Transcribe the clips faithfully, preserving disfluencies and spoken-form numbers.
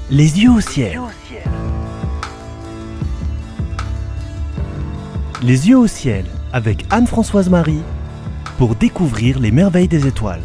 Les yeux au ciel. Les yeux au ciel avec Anne-Françoise Marie pour découvrir les merveilles des étoiles.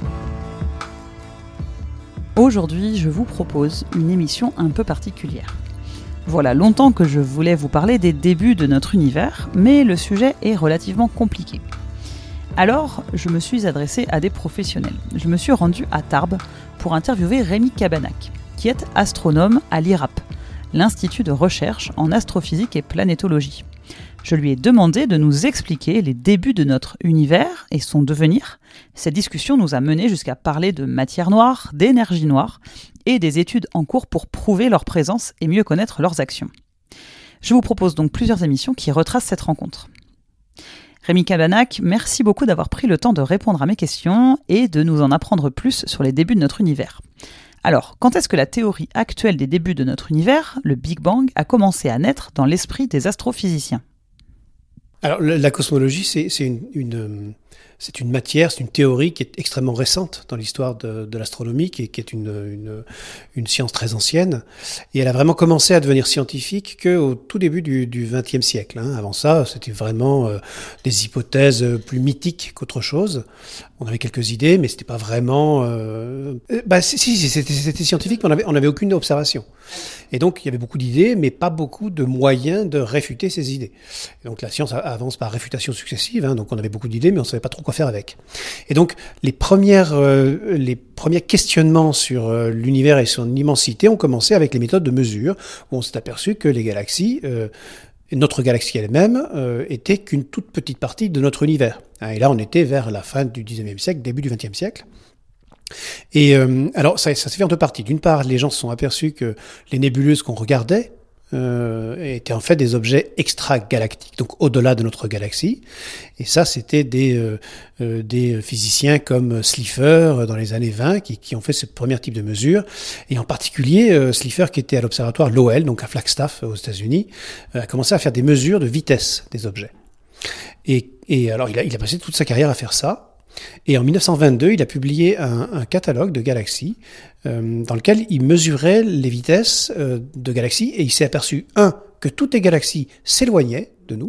Aujourd'hui, je vous propose une émission un peu particulière. Voilà longtemps que je voulais vous parler des débuts de notre univers, mais le sujet est relativement compliqué. Alors, je me suis adressée à des professionnels. Je me suis rendue à Tarbes pour interviewer Rémi Cabanac, qui est astronome à l'I R A P, l'Institut de recherche en astrophysique et planétologie. Je lui ai demandé de nous expliquer les débuts de notre univers et son devenir. Cette discussion nous a menés jusqu'à parler de matière noire, d'énergie noire et des études en cours pour prouver leur présence et mieux connaître leurs actions. Je vous propose donc plusieurs émissions qui retracent cette rencontre. Rémi Cabanac, merci beaucoup d'avoir pris le temps de répondre à mes questions et de nous en apprendre plus sur les débuts de notre univers. Alors, quand est-ce que la théorie actuelle des débuts de notre univers, le Big Bang, a commencé à naître dans l'esprit des astrophysiciens ? Alors, la cosmologie, c'est, c'est une, une, c'est une matière, c'est une théorie qui est extrêmement récente dans l'histoire de, de l'astronomie, qui est, qui est une, une, une science très ancienne. Et elle a vraiment commencé à devenir scientifique qu'au tout début du, du vingtième siècle. Hein. Avant ça, c'était vraiment euh, des hypothèses plus mythiques qu'autre chose. On avait quelques idées, mais c'était pas vraiment... Euh... Bah, si, si, c'était, c'était scientifique, mais on avait, on avait aucune observation. Et donc, il y avait beaucoup d'idées, mais pas beaucoup de moyens de réfuter ces idées. Et donc, la science avance par réfutation successive. Hein, donc, on avait beaucoup d'idées, mais on savait pas trop quoi faire avec. Et donc, les premières, euh, les premiers questionnements sur euh, l'univers et son immensité ont commencé avec les méthodes de mesure, où on s'est aperçu que les galaxies... Euh, notre galaxie elle-même euh, était qu'une toute petite partie de notre univers. Et là, on était vers la fin du dix-neuvième siècle, début du vingtième siècle. Et euh, alors, ça, ça s'est fait en deux parties. D'une part, les gens se sont aperçus que les nébuleuses qu'on regardait euh, étaient en fait des objets extragalactiques, donc au-delà de notre galaxie. Et ça, c'était des, euh, euh, des physiciens comme Slipher dans les années vingt qui, qui ont fait ce premier type de mesure. Et en particulier, euh, Slipher, qui était à l'observatoire Lowell, donc à Flagstaff aux États-Unis, euh, a commencé à faire des mesures de vitesse des objets. Et, et alors, il a, il a passé toute sa carrière à faire ça. Et en dix-neuf cent vingt-deux, il a publié un, un catalogue de galaxies euh, dans lequel il mesurait les vitesses euh, de galaxies et il s'est aperçu, un, que toutes les galaxies s'éloignaient de nous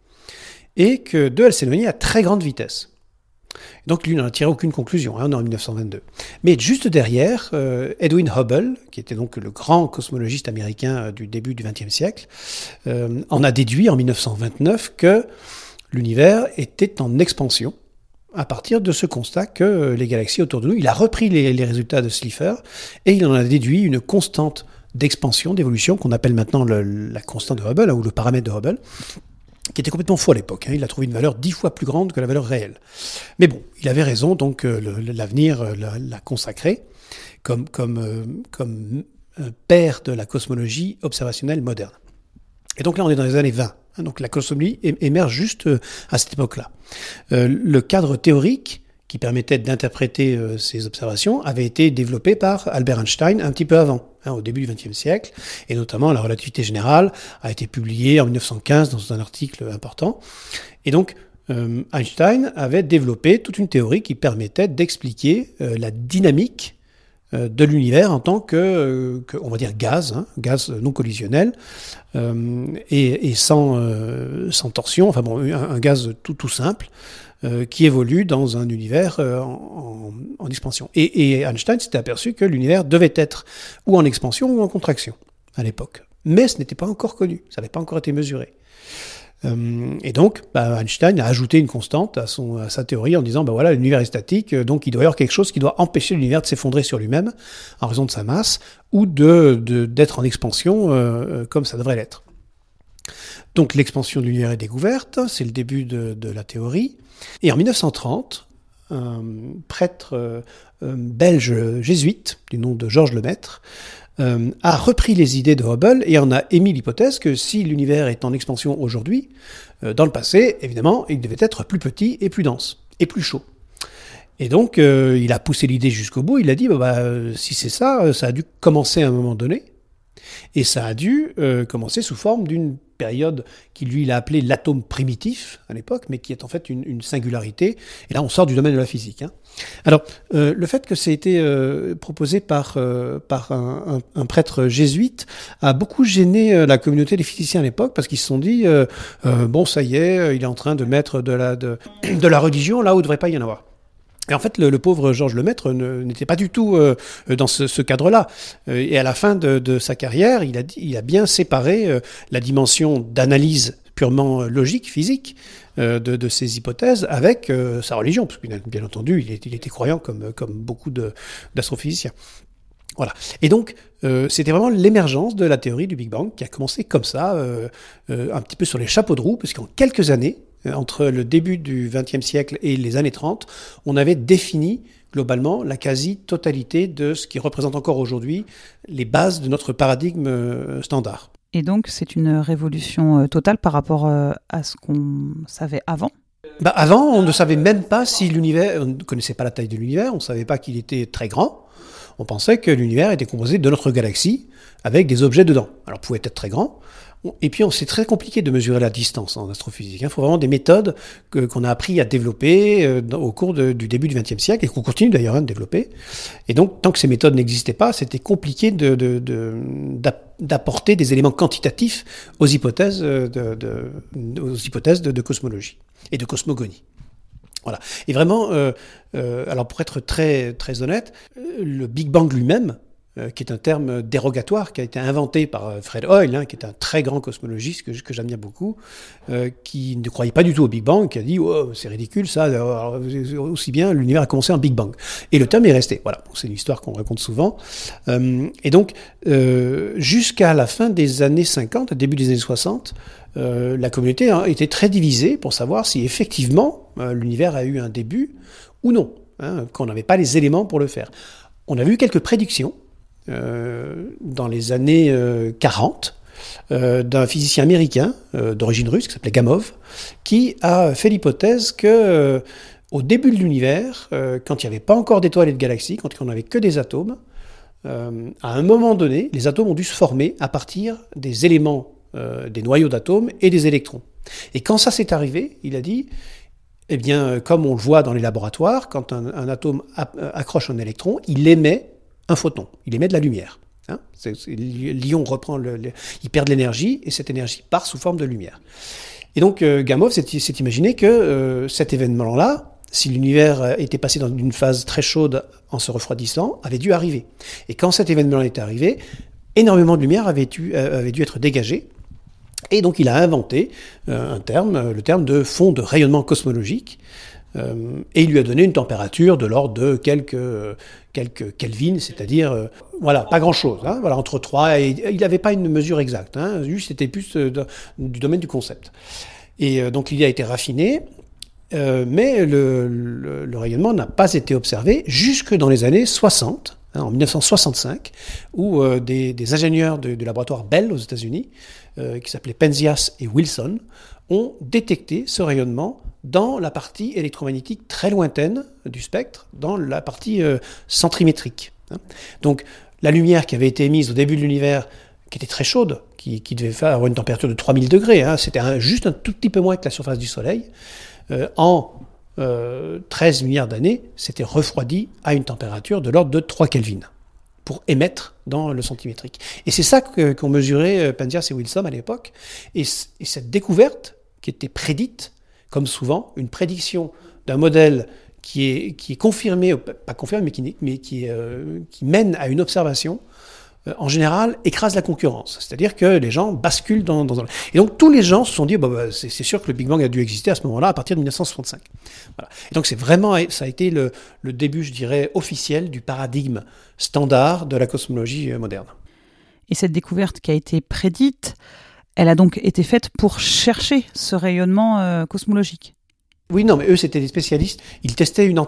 et que, deux, elles s'éloignaient à très grande vitesse. Donc lui, il n'en a tiré aucune conclusion, hein, on est en dix-neuf cent vingt-deux. Mais juste derrière, euh, Edwin Hubble, qui était donc le grand cosmologiste américain euh, du début du vingtième siècle, euh, en a déduit en dix-neuf cent vingt-neuf que l'univers était en expansion à partir de ce constat que les galaxies autour de nous, il a repris les, les résultats de Slipher et il en a déduit une constante d'expansion, d'évolution, qu'on appelle maintenant le, la constante de Hubble, ou le paramètre de Hubble, qui était complètement faux à l'époque. Hein. Il a trouvé une valeur dix fois plus grande que la valeur réelle. Mais bon, il avait raison, donc euh, le, l'avenir l'a, l'a consacré comme, comme, euh, comme euh, père de la cosmologie observationnelle moderne. Et donc là, on est dans les années vingt. Donc la cosmologie émerge juste à cette époque-là. Euh, le cadre théorique qui permettait d'interpréter euh, ces observations avait été développé par Albert Einstein un petit peu avant, hein, au début du vingtième siècle, et notamment la relativité générale a été publiée en dix-neuf cent quinze dans un article important. Et donc euh, Einstein avait développé toute une théorie qui permettait d'expliquer euh, la dynamique de l'univers en tant que, que on va dire gaz, hein, gaz non collisionnel euh, et, et sans, euh, sans torsion, enfin bon, un, un gaz tout, tout simple euh, qui évolue dans un univers euh, en, en, en expansion. Et, et Einstein s'était aperçu que l'univers devait être ou en expansion ou en contraction à l'époque. Mais ce n'était pas encore connu, ça n'avait pas encore été mesuré. Euh, et donc, bah, Einstein a ajouté une constante à, son, à sa théorie en disant, bah voilà, l'univers est statique, donc il doit y avoir quelque chose qui doit empêcher l'univers de s'effondrer sur lui-même en raison de sa masse ou de, de, d'être en expansion euh, comme ça devrait l'être. Donc l'expansion de l'univers est découverte, c'est le début de, de la théorie. Et en dix-neuf cent trente, un prêtre euh, belge jésuite du nom de Georges Lemaître Euh, a repris les idées de Hubble et en a émis l'hypothèse que si l'univers est en expansion aujourd'hui, euh, dans le passé, évidemment, il devait être plus petit et plus dense, et plus chaud. Et donc, euh, il a poussé l'idée jusqu'au bout, il a dit, bah, bah, si c'est ça, ça a dû commencer à un moment donné, Et ça a dû euh, commencer sous forme d'une période qui lui il a appelé l'atome primitif à l'époque, mais qui est en fait une, une singularité. Et là, on sort du domaine de la physique. Hein. Alors, euh, le fait que ça ait été euh, proposé par, euh, par un, un, un prêtre jésuite a beaucoup gêné euh, la communauté des physiciens à l'époque, parce qu'ils se sont dit, euh, euh, bon, ça y est, il est en train de mettre de la, de, de la religion là où il ne devrait pas y en avoir. Et en fait, le, le pauvre Georges Lemaître ne, n'était pas du tout euh, dans ce, ce cadre-là. Euh, et à la fin de, de sa carrière, il a, il a bien séparé euh, la dimension d'analyse purement logique, physique, euh, de, de ses hypothèses avec euh, sa religion, parce que bien entendu, il était, il était croyant comme, comme beaucoup de, d'astrophysiciens. Voilà. Et donc, euh, c'était vraiment l'émergence de la théorie du Big Bang qui a commencé comme ça, euh, euh, un petit peu sur les chapeaux de roue, parce qu'en quelques années, entre le début du vingtième siècle et les années trente, on avait défini globalement la quasi-totalité de ce qui représente encore aujourd'hui les bases de notre paradigme standard. Et donc, c'est une révolution totale par rapport à ce qu'on savait avant ? Bah avant, on ne savait même pas si l'univers... On ne connaissait pas la taille de l'univers, on ne savait pas qu'il était très grand. On pensait que l'univers était composé de notre galaxie avec des objets dedans. Alors, il pouvait être très grand. Et puis, c'est très compliqué de mesurer la distance en astrophysique. Il faut vraiment des méthodes que, qu'on a appris à développer euh, au cours de, du début du vingtième siècle et qu'on continue d'ailleurs à développer. Et donc, tant que ces méthodes n'existaient pas, c'était compliqué de, de, de, d'apporter des éléments quantitatifs aux hypothèses de, de, aux hypothèses de, de cosmologie et de cosmogonie. Voilà. Et vraiment, euh, euh, alors pour être très, très honnête, le Big Bang lui-même, Euh, qui est un terme dérogatoire, qui a été inventé par euh, Fred Hoyle, hein, qui est un très grand cosmologiste que, que j'admire beaucoup, euh, qui ne croyait pas du tout au Big Bang, qui a dit oh, « c'est ridicule ça, alors, aussi bien l'univers a commencé en Big Bang ». Et le terme est resté. Voilà, c'est une histoire qu'on raconte souvent. Euh, et donc, euh, jusqu'à la fin des années cinquante, début des années soixante, euh, la communauté hein, était très divisée pour savoir si effectivement euh, l'univers a eu un début ou non, hein, qu'on n'avait pas les éléments pour le faire. On a vu quelques prédictions Euh, dans les années euh, quarante, euh, d'un physicien américain euh, d'origine russe qui s'appelait Gamov, qui a fait l'hypothèse que euh, au début de l'univers, euh, quand il n'y avait pas encore d'étoiles et de galaxies, quand on n'avait que des atomes, euh, à un moment donné, les atomes ont dû se former à partir des éléments, euh, des noyaux d'atomes et des électrons. Et quand ça s'est arrivé, il a dit, eh bien, comme on le voit dans les laboratoires, quand un, un atome accroche un électron, il émet un photon, il émet de la lumière. Hein, c'est, c'est, l'ion reprend, le, le, il perd de l'énergie et cette énergie part sous forme de lumière. Et donc euh, Gamov s'est, s'est imaginé que euh, cet événement-là, si l'univers était passé dans une phase très chaude en se refroidissant, avait dû arriver. Et quand cet événement-là est arrivé, énormément de lumière avait dû, euh, avait dû être dégagée. Et donc il a inventé euh, un terme, le terme de fond de rayonnement cosmologique. Euh, et il lui a donné une température de l'ordre de quelques, euh, quelques Kelvin, c'est-à-dire, euh, voilà, pas grand-chose, hein, voilà, entre trois, et il n'avait pas une mesure exacte, hein, juste c'était plus euh, de, du domaine du concept. Et euh, donc l'idée a été raffinée, euh, mais le, le, le rayonnement n'a pas été observé jusque dans les années soixante, hein, en mille neuf cent soixante-cinq, où euh, des, des ingénieurs de, du laboratoire Bell aux États-Unis, euh, qui s'appelaient Penzias et Wilson, ont détecté ce rayonnement dans la partie électromagnétique très lointaine du spectre, dans la partie euh, centrimétrique. Hein. Donc la lumière qui avait été émise au début de l'univers, qui était très chaude, qui, qui devait faire avoir une température de trois mille degrés, hein, c'était un, juste un tout petit peu moins que la surface du Soleil, euh, en euh, treize milliards d'années, s'était refroidi à une température de l'ordre de trois Kelvin, pour émettre dans le centimétrique. Et c'est ça que, qu'ont mesuré Penzias et Wilson à l'époque, et, et cette découverte, qui était prédite, comme souvent, une prédiction d'un modèle qui est, qui est confirmé, pas confirmé, mais qui, mais qui, euh, qui mène à une observation, euh, en général, écrase la concurrence. C'est-à-dire que les gens basculent dans... dans... Et donc, tous les gens se sont dit, bah, bah, c'est, c'est sûr que le Big Bang a dû exister à ce moment-là, à partir de mille neuf cent soixante-cinq. Voilà. Et donc, c'est vraiment, ça a été le, le début, je dirais, officiel du paradigme standard de la cosmologie moderne. Et cette découverte qui a été prédite, elle a donc été faite pour chercher ce rayonnement euh, cosmologique. Oui, non, mais eux, c'était des spécialistes. Ils testaient une antenne.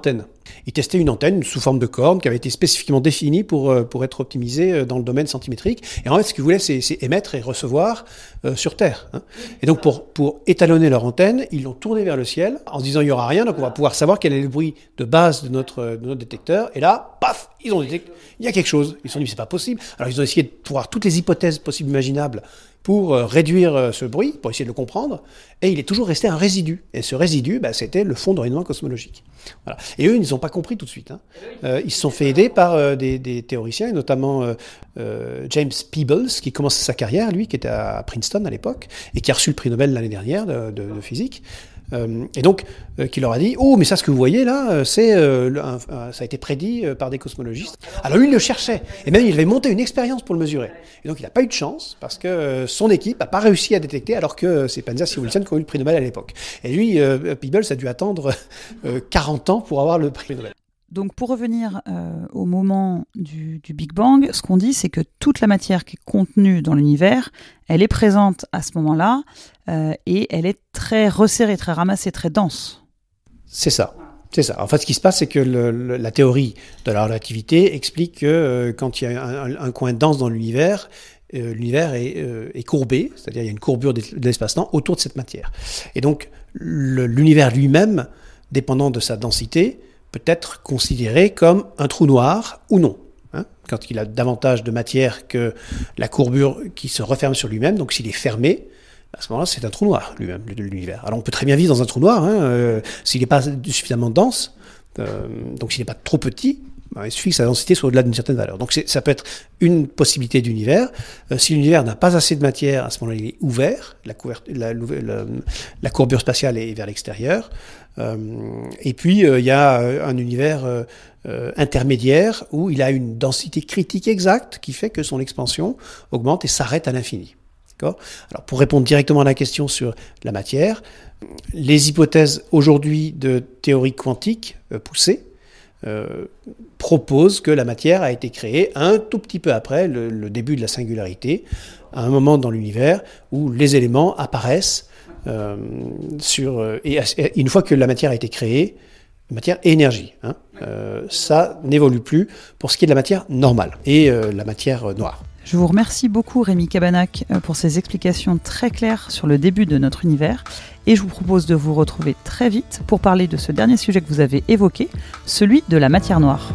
Ils testaient une antenne sous forme de corne qui avait été spécifiquement définie pour, euh, pour être optimisée dans le domaine centimétrique. Et en fait, ce qu'ils voulaient, c'est, c'est émettre et recevoir euh, sur Terre. Hein. Et donc, pour, pour étalonner leur antenne, ils l'ont tournée vers le ciel en se disant il n'y aura rien, donc on va pouvoir savoir quel est le bruit de base de notre, de notre détecteur. Et là, paf, ils ont détecté, il y a quelque chose. Ils se sont dit, mais c'est pas possible. Alors, ils ont essayé de voir toutes les hypothèses possibles imaginables pour euh, réduire euh, ce bruit, pour essayer de le comprendre, et il est toujours resté un résidu. Et ce résidu, bah, c'était le fond de rayonnement cosmologique. Voilà. Et eux, ils n'ont pas compris tout de suite. Hein. Euh, ils se sont fait aider par euh, des, des théoriciens, et notamment euh, euh, James Peebles, qui commence sa carrière, lui, qui était à Princeton à l'époque, et qui a reçu le prix Nobel l'année dernière de, de, de physique. Euh, et donc, euh, qui leur a dit « Oh, mais ça, ce que vous voyez là, c'est, euh, un, un, ça a été prédit euh, par des cosmologistes. » Alors lui, il le cherchait. Et même, il avait monté une expérience pour le mesurer. Et donc, il n'a pas eu de chance, parce que euh, son équipe n'a pas réussi à détecter, alors que euh, c'est Penzias et Wilson qui ont eu le prix Nobel à l'époque. Et lui, euh, Peebles a dû attendre euh, quarante ans pour avoir le prix Nobel. Donc pour revenir euh, au moment du, du Big Bang, ce qu'on dit, c'est que toute la matière qui est contenue dans l'univers, elle est présente à ce moment-là euh, et elle est très resserrée, très ramassée, très dense. C'est ça. C'est ça. En fait, ce qui se passe, c'est que le, le, la théorie de la relativité explique que euh, quand il y a un, un coin dense dans l'univers, euh, l'univers est, euh, est courbé, c'est-à-dire il y a une courbure de l'espace-temps autour de cette matière. Et donc le, l'univers lui-même, dépendant de sa densité, peut être considéré comme un trou noir ou non, hein, quand il a davantage de matière que la courbure qui se referme sur lui-même. Donc s'il est fermé, à ce moment-là, c'est un trou noir lui-même, l'univers. Alors on peut très bien vivre dans un trou noir, hein, euh, s'il n'est pas suffisamment dense, euh, donc s'il n'est pas trop petit, ben, il suffit que sa densité soit au-delà d'une certaine valeur. Donc c'est, ça peut être une possibilité d'univers. Euh, si l'univers n'a pas assez de matière, à ce moment-là, il est ouvert, la, la, la, la courbure spatiale est vers l'extérieur. Euh, et puis il euh, y a euh, un univers euh, euh, intermédiaire où il a une densité critique exacte qui fait que son expansion augmente et s'arrête à l'infini. D'accord ? Alors pour répondre directement à la question sur la matière, les hypothèses aujourd'hui de théorie quantique euh, poussée euh, proposent que la matière a été créée un tout petit peu après le, le début de la singularité, à un moment dans l'univers où les éléments apparaissent. Euh, sur, euh, et, et une fois que la matière a été créée, matière et énergie, hein, euh, ça n'évolue plus pour ce qui est de la matière normale et euh, la matière euh, noire. Je vous remercie beaucoup Rémi Cabanac pour ces explications très claires sur le début de notre univers et je vous propose de vous retrouver très vite pour parler de ce dernier sujet que vous avez évoqué, celui de la matière noire.